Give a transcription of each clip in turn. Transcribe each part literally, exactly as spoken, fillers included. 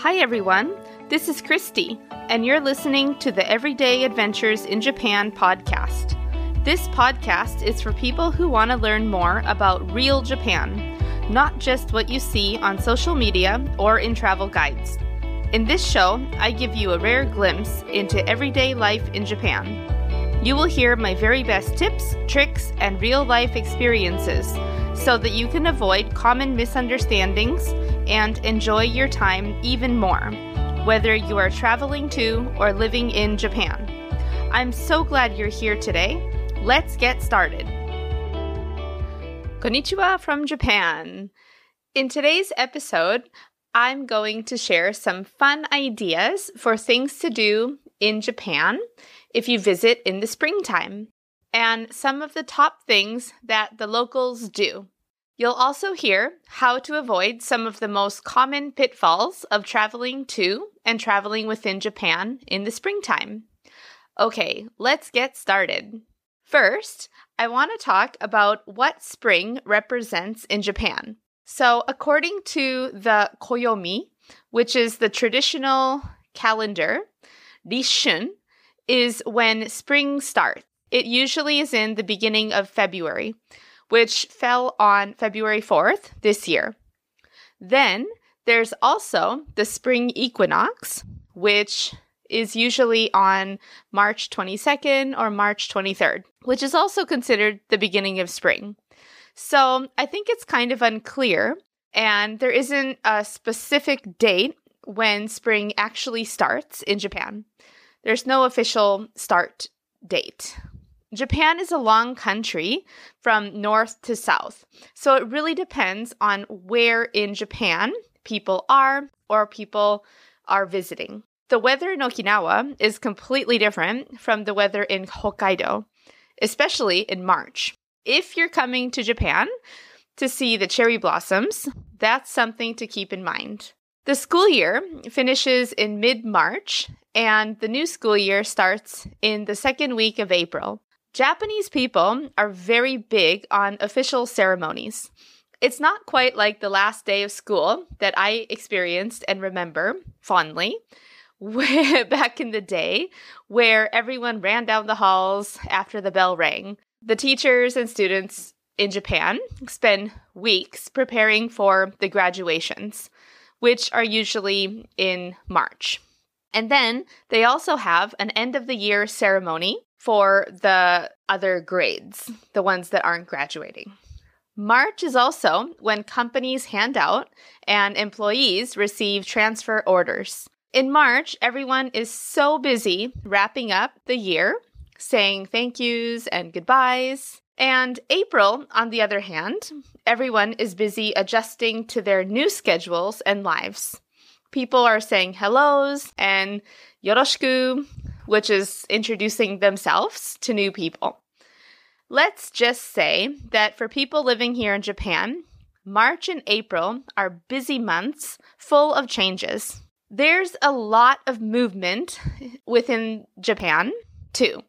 Hi everyone, this is Christy, and you're listening to the Everyday Adventures in Japan podcast. This podcast is for people who want to learn more about real Japan, not just what you see on social media or in travel guides. In this show, I give you a rare glimpse into everyday life in Japan. You will hear my very best tips, tricks, and real-life experiences so that you can avoid common misunderstandings and enjoy your time even more, whether you are traveling to or living in Japan. I'm so glad you're here today. Let's get started. Konnichiwa from Japan. In today's episode, I'm going to share some fun ideas for things to do in Japan if you visit in the springtime, and some of the top things that the locals do. You'll also hear how to avoid some of the most common pitfalls of traveling to and traveling within Japan in the springtime. Okay, let's get started. First, I want to talk about what spring represents in Japan. So, according to the Koyomi, which is the traditional calendar, Rishun is when spring starts. It usually is in the beginning of February, which fell on February fourth this year. Then there's also the spring equinox, which is usually on March twenty-second or March twenty-third, which is also considered the beginning of spring. So I think it's kind of unclear, and there isn't a specific date when spring actually starts in Japan. There's no official start date. Japan is a long country from north to south, so it really depends on where in Japan people are or people are visiting. The weather in Okinawa is completely different from the weather in Hokkaido, especially in March. If you're coming to Japan to see the cherry blossoms, that's something to keep in mind. The school year finishes in mid-March, and the new school year starts in the second week of April. Japanese people are very big on official ceremonies. It's not quite like the last day of school that I experienced and remember fondly back in the day, where everyone ran down the halls after the bell rang. The teachers and students in Japan spend weeks preparing for the graduations, which are usually in March. And then they also have an end-of-the-year ceremony for the other grades, the ones that aren't graduating. March is also when companies hand out and employees receive transfer orders. In March, everyone is so busy wrapping up the year, saying thank yous and goodbyes. And April, on the other hand, everyone is busy adjusting to their new schedules and lives. People are saying hellos and yoroshiku, which is introducing themselves to new people. Let's just say that for people living here in Japan, March and April are busy months full of changes. There's a lot of movement within Japan, too.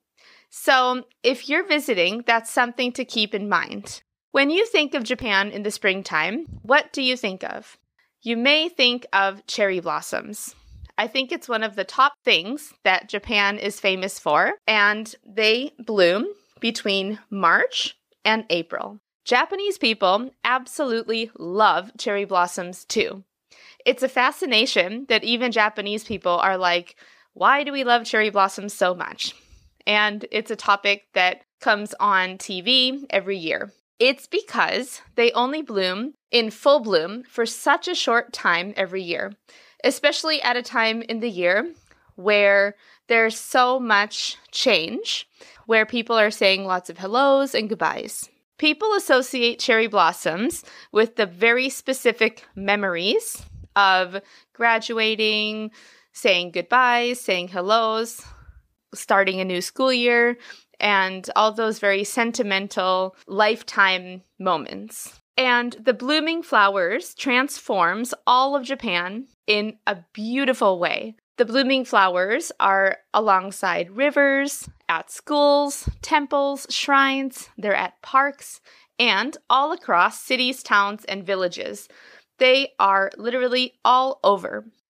So if you're visiting, that's something to keep in mind. When you think of Japan in the springtime, what do you think of? You may think of cherry blossoms. I think it's one of the top things that Japan is famous for, and they bloom between March and April. Japanese people absolutely love cherry blossoms too. It's a fascination that even Japanese people are like, why do we love cherry blossoms so much? And it's a topic that comes on T V every year. It's because they only bloom in full bloom for such a short time every year, especially at a time in the year where there's so much change, where people are saying lots of hellos and goodbyes. People associate cherry blossoms with the very specific memories of graduating, saying goodbyes, saying hellos, starting a new school year, and all those very sentimental lifetime moments. And the blooming flowers transforms all of Japan in a beautiful way. The blooming flowers are alongside rivers, at schools, temples, shrines, they're at parks, and all across cities, towns, and villages. They are literally all over.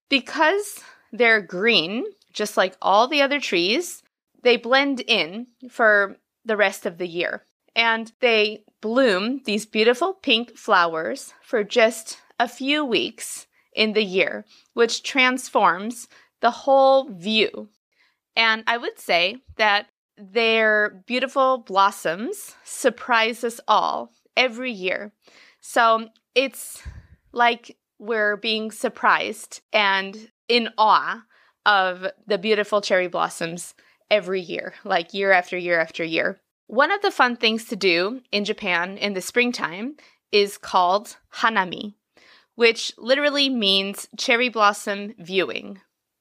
Because they're green, just like all the other trees, they blend in for the rest of the year. And they bloom these beautiful pink flowers for just a few weeks in the year, which transforms the whole view. And I would say that their beautiful blossoms surprise us all every year. So it's like we're being surprised and in awe of the beautiful cherry blossoms every year, like year after year after year. One of the fun things to do in Japan in the springtime is called hanami, which literally means cherry blossom viewing.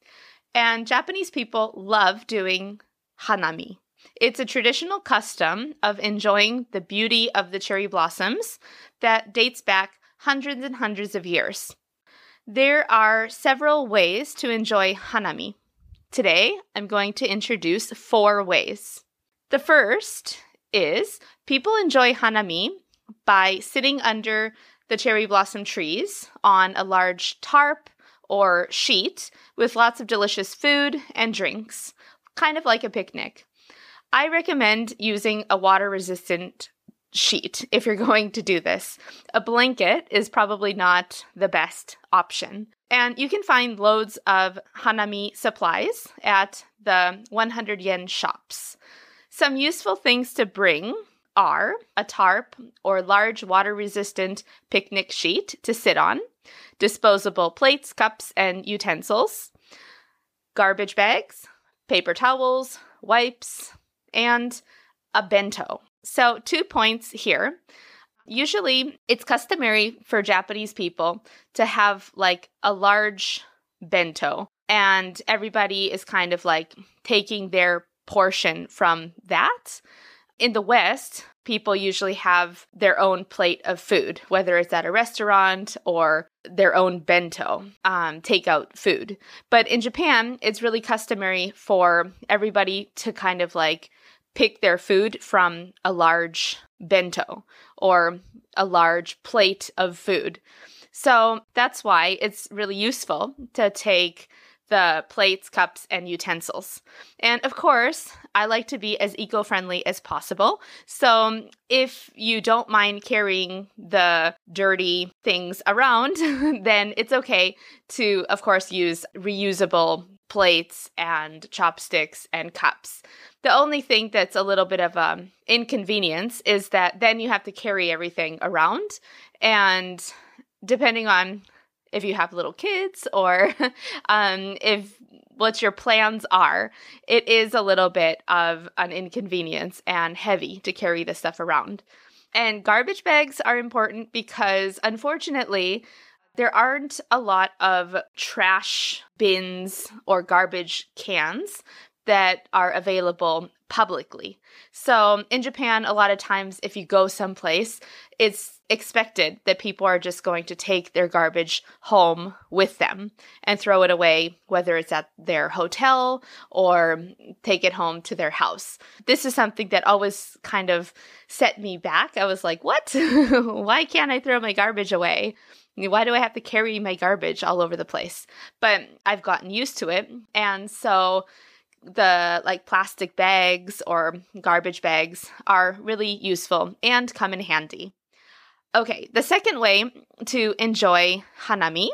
And Japanese people love doing hanami. It's a traditional custom of enjoying the beauty of the cherry blossoms that dates back hundreds and hundreds of years. There are several ways to enjoy hanami. Today, I'm going to introduce four ways. The first is people enjoy hanami by sitting under the cherry blossom trees on a large tarp or sheet with lots of delicious food and drinks, kind of like a picnic. I recommend using a water-resistant sheet if you're going to do this. A blanket is probably not the best option. And you can find loads of hanami supplies at the one hundred yen shops. Some useful things to bring are a tarp or large water-resistant picnic sheet to sit on, disposable plates, cups, and utensils, garbage bags, paper towels, wipes, and a bento. So two points here. Usually it's customary for Japanese people to have like a large bento, and everybody is kind of like taking their portion from that. In the West, people usually have their own plate of food, whether it's at a restaurant or their own bento, um, takeout food. But in Japan, it's really customary for everybody to kind of like pick their food from a large bento or a large plate of food. So that's why it's really useful to take the plates, cups, and utensils. And of course, I like to be as eco-friendly as possible. So if you don't mind carrying the dirty things around, then it's okay to, of course, use reusable plates and chopsticks and cups. The only thing that's a little bit of an inconvenience is that then you have to carry everything around. And depending on if you have little kids or um, if what your plans are, it is a little bit of an inconvenience and heavy to carry this stuff around. And garbage bags are important because, unfortunately, there aren't a lot of trash bins or garbage cans that are available publicly. So in Japan, a lot of times if you go someplace, it's expected that people are just going to take their garbage home with them and throw it away, whether it's at their hotel or take it home to their house. This is something that always kind of set me back. I was like, what? Why can't I throw my garbage away? Why do I have to carry my garbage all over the place? But I've gotten used to it. And so the like plastic bags or garbage bags are really useful and come in handy. Okay, the second way to enjoy hanami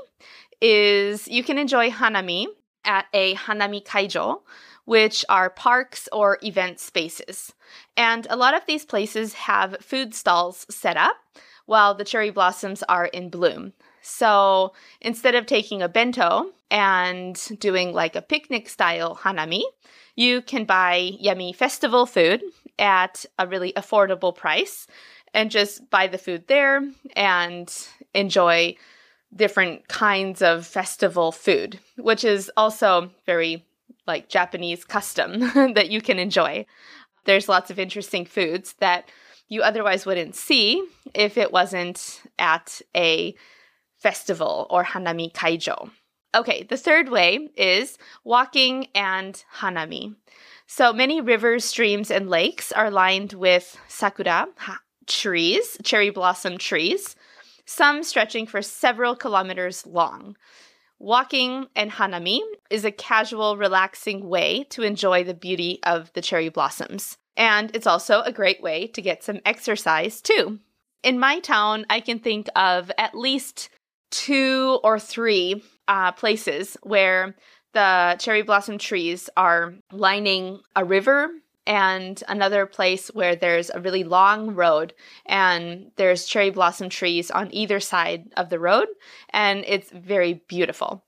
is you can enjoy hanami at a hanami kaijo, which are parks or event spaces. And a lot of these places have food stalls set up while the cherry blossoms are in bloom. So instead of taking a bento and doing like a picnic style hanami, you can buy yummy festival food at a really affordable price and just buy the food there and enjoy different kinds of festival food, which is also very like Japanese custom that you can enjoy. There's lots of interesting foods that you otherwise wouldn't see if it wasn't at a festival or hanami kaijo. Okay, the third way is walking and hanami. So many rivers, streams, and lakes are lined with sakura trees, cherry blossom trees, some stretching for several kilometers long. walking and hanami is a casual, relaxing way to enjoy the beauty of the cherry blossoms. And it's also a great way to get some exercise, too. In my town, I can think of at least two or three uh, places where the cherry blossom trees are lining a river, and another place where there's a really long road and there's cherry blossom trees on either side of the road, and it's very beautiful.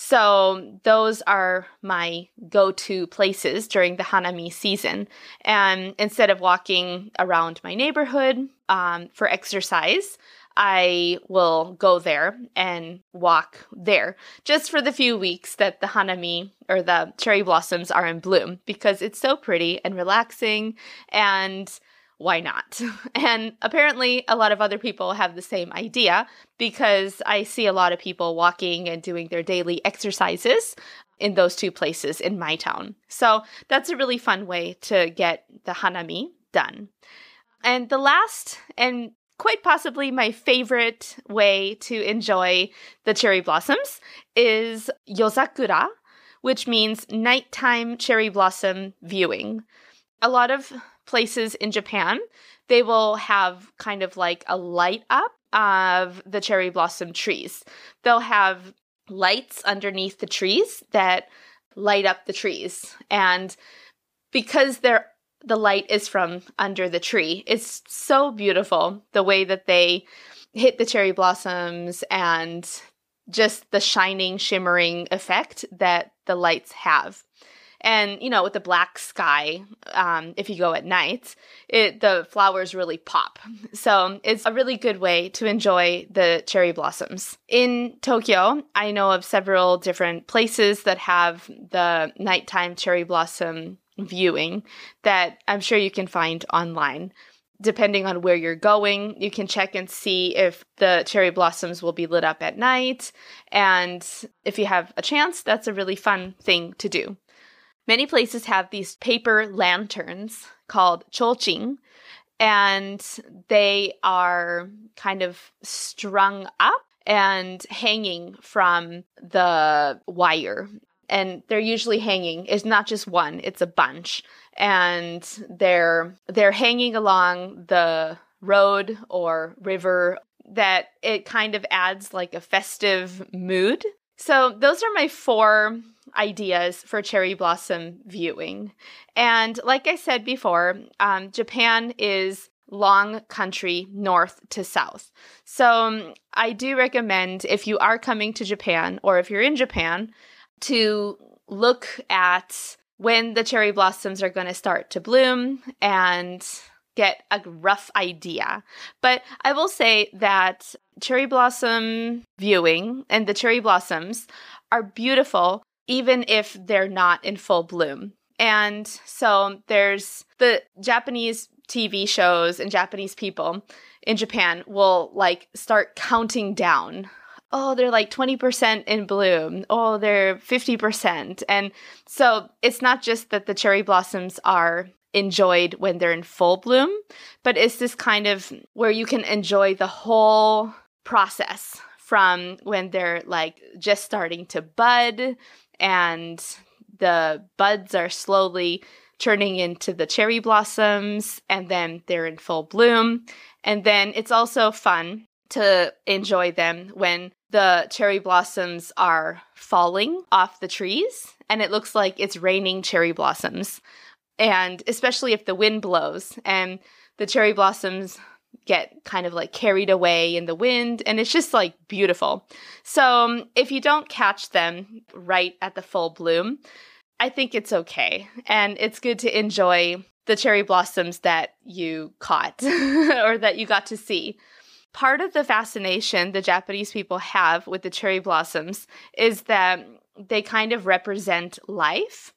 So those are my go-to places during the hanami season. And instead of walking around my neighborhood um, for exercise, I will go there and walk there just for the few weeks that the hanami or the cherry blossoms are in bloom, because it's so pretty and relaxing, and why not? And apparently a lot of other people have the same idea, because I see a lot of people walking and doing their daily exercises in those two places in my town. So that's a really fun way to get the hanami done. And the last and quite possibly my favorite way to enjoy the cherry blossoms is yozakura, which means nighttime cherry blossom viewing. A lot of places in Japan, they will have kind of like a light up of the cherry blossom trees. They'll have lights underneath the trees that light up the trees. And because they're the light is from under the tree, it's so beautiful the way that they hit the cherry blossoms and just the shining, shimmering effect that the lights have. And, you know, with the black sky, um, if you go at night, it, the flowers really pop. So it's a really good way to enjoy the cherry blossoms. In Tokyo, I know of several different places that have the nighttime cherry blossom viewing that I'm sure you can find online. Depending on where you're going, you can check and see if the cherry blossoms will be lit up at night. And if you have a chance, that's a really fun thing to do. Many places have these paper lanterns called choljing, and they are kind of strung up and hanging from the wire. And they're usually hanging. It's not just one, it's a bunch. And they're they're hanging along the road or river that it kind of adds like a festive mood. So those are my four ideas for cherry blossom viewing. And like I said before, um, Japan is long country north to south. So um, I do recommend, if you are coming to Japan or if you're in Japan, to look at when the cherry blossoms are going to start to bloom and get a rough idea. But I will say that cherry blossom viewing and the cherry blossoms are beautiful even if they're not in full bloom. And so there's the Japanese T V shows and Japanese people in Japan will like start counting down. Oh, they're like twenty percent in bloom. Oh, they're fifty percent. And so it's not just that the cherry blossoms are enjoyed when they're in full bloom, but it's this kind of where you can enjoy the whole process from when they're like just starting to bud and the buds are slowly turning into the cherry blossoms and then they're in full bloom. And then it's also fun to enjoy them when the cherry blossoms are falling off the trees and it looks like it's raining cherry blossoms. And especially if the wind blows and the cherry blossoms get kind of like carried away in the wind, and it's just like beautiful. So um, if you don't catch them right at the full bloom, I think it's okay. And it's good to enjoy the cherry blossoms that you caught or that you got to see. Part of the fascination the Japanese people have with the cherry blossoms is that they kind of represent life.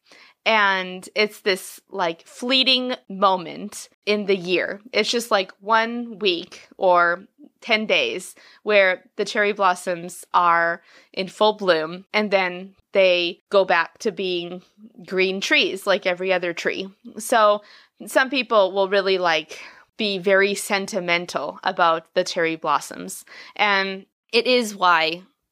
And it's this like fleeting moment in the year. It's just like one week or ten days where the cherry blossoms are in full bloom and then they go back to being green trees like every other tree. So some people will really like be very sentimental about the cherry blossoms. And it is why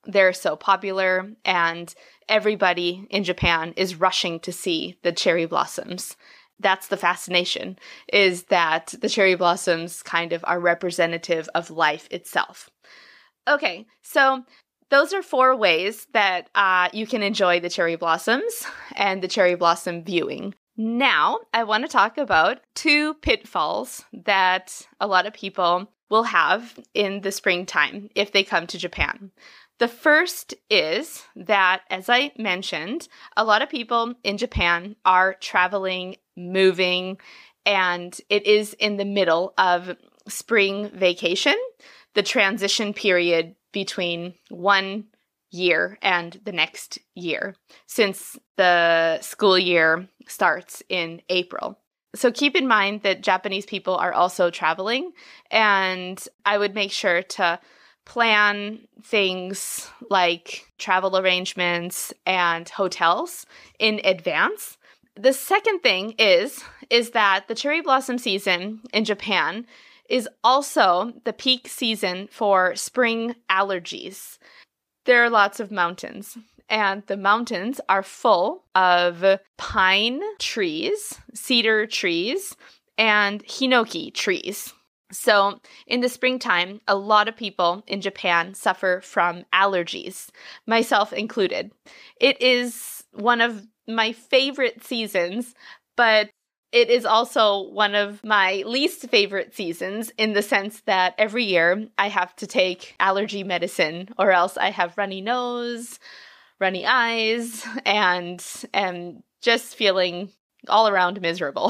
they're so popular, and everybody in Japan is rushing to see the cherry blossoms. That's the fascination, is that the cherry blossoms kind of are representative of life itself. Okay, so those are four ways that uh, you can enjoy the cherry blossoms and the cherry blossom viewing. Now, I want to talk about two pitfalls that a lot of people will have in the springtime if they come to Japan. The first is that, as I mentioned, a lot of people in Japan are traveling, moving, and it is in the middle of spring vacation, the transition period between one year and the next year, since the school year starts in April. So keep in mind that Japanese people are also traveling, and I would make sure to plan things like travel arrangements and hotels in advance. The second thing is, is that the cherry blossom season in Japan is also the peak season for spring allergies. There are lots of mountains, and the mountains are full of pine trees, cedar trees, and hinoki trees. So in the springtime, a lot of people in Japan suffer from allergies, myself included. It is one of my favorite seasons, but it is also one of my least favorite seasons in the sense that every year I have to take allergy medicine, or else I have runny nose, runny eyes, and am just feeling all around miserable.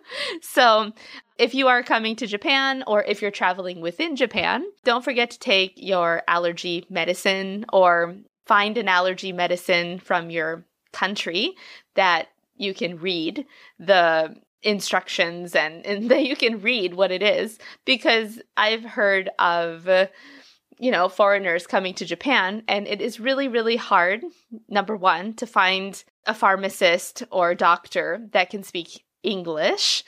So if you are coming to Japan, or if you're traveling within Japan, don't forget to take your allergy medicine, or find an allergy medicine from your country that you can read the instructions and, and that you can read what it is, because I've heard of, uh, you know, foreigners coming to Japan, and it is really, really hard, number one, to find a pharmacist or doctor that can speak English.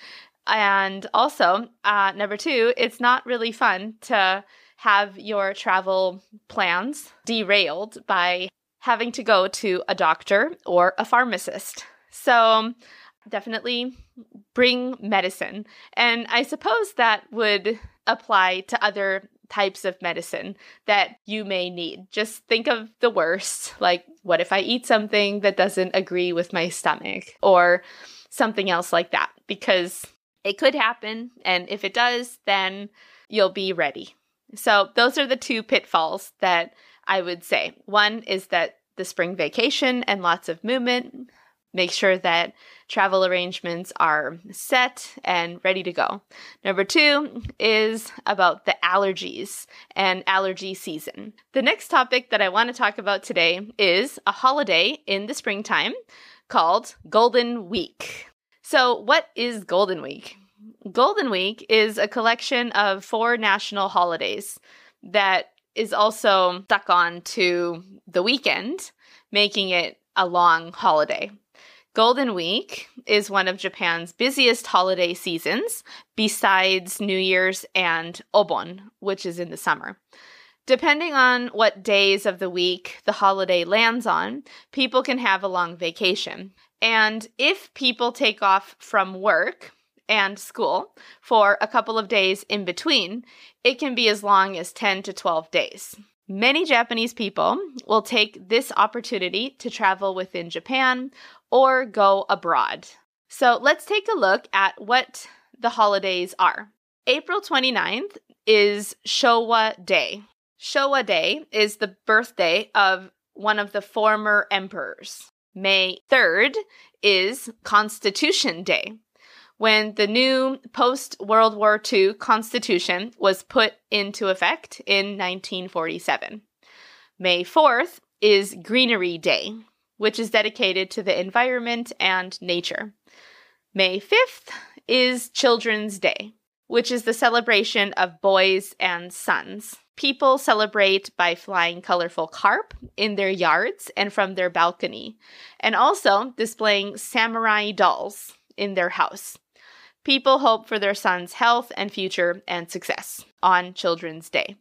And also, uh, number two, it's not really fun to have your travel plans derailed by having to go to a doctor or a pharmacist. So definitely bring medicine. And I suppose that would apply to other types of medicine that you may need. Just think of the worst, like what if I eat something that doesn't agree with my stomach, or something else like that, because it could happen. And if it does, then you'll be ready. So those are the two pitfalls that I would say. One is that the spring vacation and lots of movement. Make sure that travel arrangements are set and ready to go. Number two is about the allergies and allergy season. The next topic that I want to talk about today is a holiday in the springtime called Golden Week. So what is Golden Week? Golden Week is a collection of four national holidays that is also stuck on to the weekend, making it a long holiday. Golden Week is one of Japan's busiest holiday seasons, besides New Year's and Obon, which is in the summer. Depending on what days of the week the holiday lands on, people can have a long vacation. And if people take off from work and school for a couple of days in between, it can be as long as ten to twelve days. Many Japanese people will take this opportunity to travel within Japan or go abroad. So let's take a look at what the holidays are. April twenty-ninth is Showa Day. Showa Day is the birthday of one of the former emperors. May third is Constitution Day, when the new post-World War Two Constitution was put into effect in nineteen forty-seven. May fourth is Greenery Day, which is dedicated to the environment and nature. May fifth is Children's Day, which is the celebration of boys and sons. People celebrate by flying colorful carp in their yards and from their balcony, and also displaying samurai dolls in their house. People hope for their son's health and future and success on Children's Day.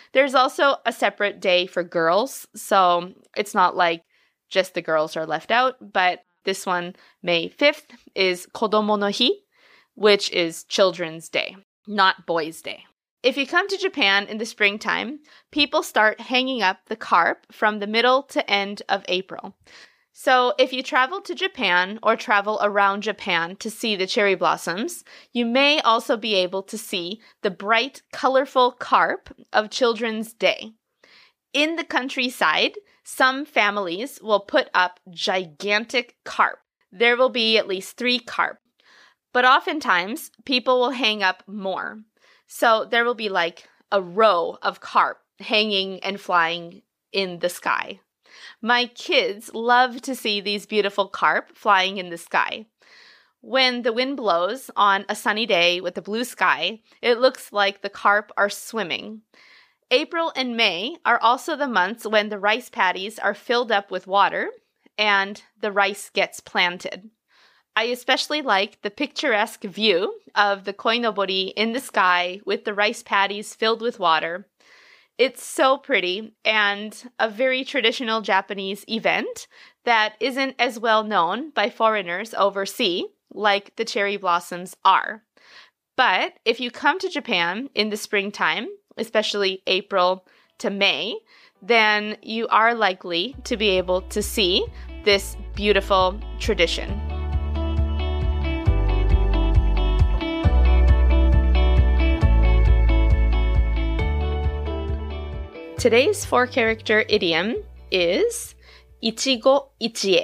There's also a separate day for girls, so it's not like just the girls are left out, but this one, May fifth, is Kodomo no Hi, which is Children's Day, not Boys' Day. If you come to Japan in the springtime, people start hanging up the carp from the middle to end of April. So if you travel to Japan or travel around Japan to see the cherry blossoms, you may also be able to see the bright, colorful carp of Children's Day. In the countryside, some families will put up gigantic carp. There will be at least three carp. But oftentimes, people will hang up more. So there will be like a row of carp hanging and flying in the sky. My kids love to see these beautiful carp flying in the sky. When the wind blows on a sunny day with a blue sky, it looks like the carp are swimming. April and May are also the months when the rice paddies are filled up with water and the rice gets planted. I especially like the picturesque view of the koinobori in the sky with the rice paddies filled with water. It's so pretty and a very traditional Japanese event that isn't as well known by foreigners overseas like the cherry blossoms are. But if you come to Japan in the springtime, especially April to May, then you are likely to be able to see this beautiful tradition. Today's four-character idiom is ichigo ichie.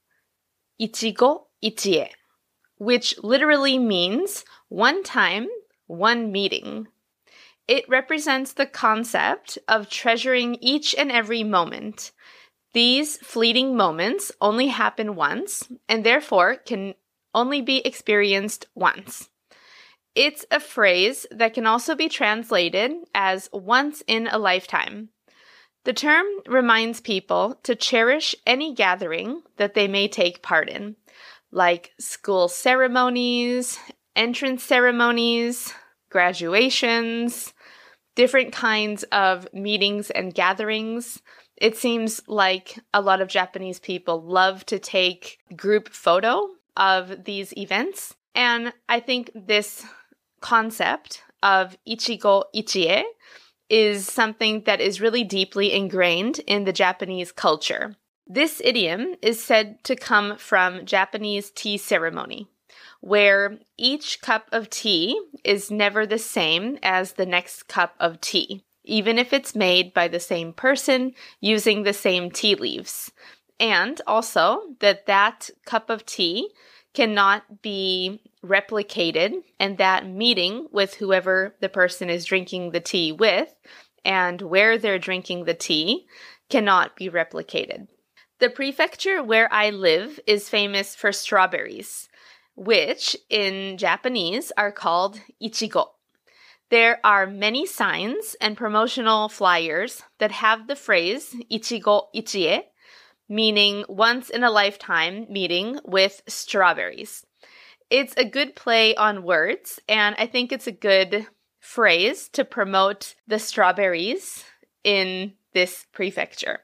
Ichigo ichie, which literally means one time, one meeting. It represents the concept of treasuring each and every moment. These fleeting moments only happen once and therefore can only be experienced once. It's a phrase that can also be translated as once in a lifetime. The term reminds people to cherish any gathering that they may take part in, like school ceremonies, entrance ceremonies, graduations, different kinds of meetings and gatherings. It seems like a lot of Japanese people love to take group photo of these events. And I think this concept of ichigo ichie is something that is really deeply ingrained in the Japanese culture. This idiom is said to come from Japanese tea ceremony, where each cup of tea is never the same as the next cup of tea, even if it's made by the same person using the same tea leaves. And also that that cup of tea cannot be replicated, and that meeting with whoever the person is drinking the tea with and where they're drinking the tea cannot be replicated. The prefecture where I live is famous for strawberries, which in Japanese are called ichigo. There are many signs and promotional flyers that have the phrase ichigo ichie, meaning once in a lifetime meeting with strawberries. It's a good play on words, and I think it's a good phrase to promote the strawberries in this prefecture.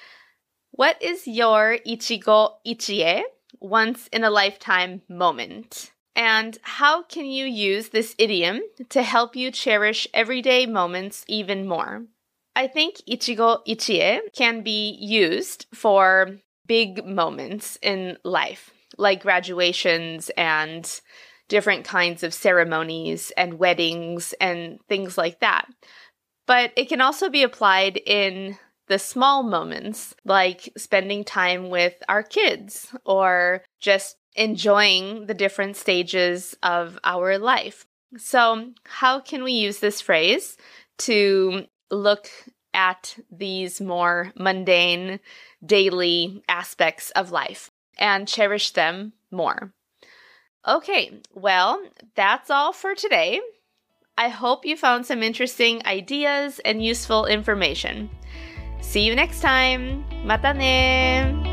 What is your ichigo ichie, once in a lifetime moment? And how can you use this idiom to help you cherish everyday moments even more? I think ichigo ichie can be used for big moments in life, like graduations and different kinds of ceremonies and weddings and things like that. But it can also be applied in the small moments, like spending time with our kids or just enjoying the different stages of our life. So how can we use this phrase to look at these more mundane, daily aspects of life and cherish them more? Okay, well, that's all for today. I hope you found some interesting ideas and useful information. See you next time. Mata ne!